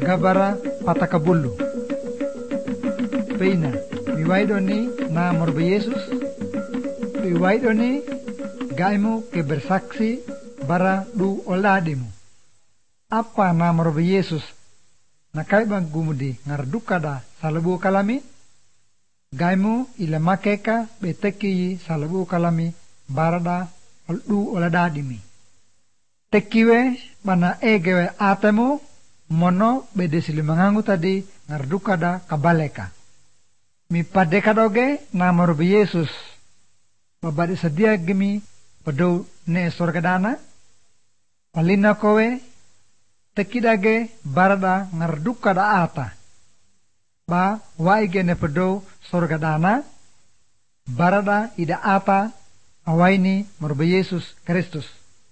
gabara patakabulu. Peina, miwaidoni na morbe Yesus, miwaidoni gaimu ke bersaksi bara du oladimu. Apa na morbe Yesus na kaibang gumudi ngardukada salabu kalami? Gaimu ila makeka beteki salabu kalami barada du oladadimi. Tekiwe mana egewe atemu mono bedesili mangangu tadi ngardukada kabaleka. Mi padekadoge na morbe Yesus babadi sedia gemi pedou ne sorgadana palina kowe tekidage barada ngardukada ata ba waige ne pedou sorgadana barada ida ata awaini morbe Yesus Kristus.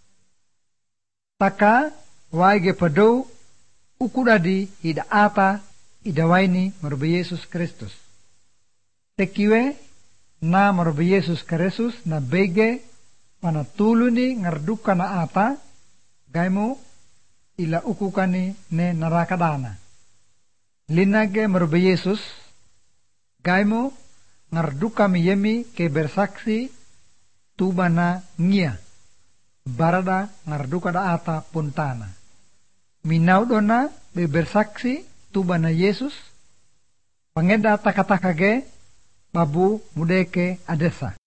Taka waige pedou ukudadi ida ata ida waini morbe Yesus Kristus. Tekiwe na morbe Yesus Kristus na bege pana tuluni ngarduka na ata gaimu ila ukukani ne narakadana. Linage morbe Yesus gaimu ngarduka miyemi ke bersaksi tubana ngia barada ngarduka da ata puntana. Minaudona be bersaksi tubana Yesus pangeda taka-taka ge babu mudeke adesa.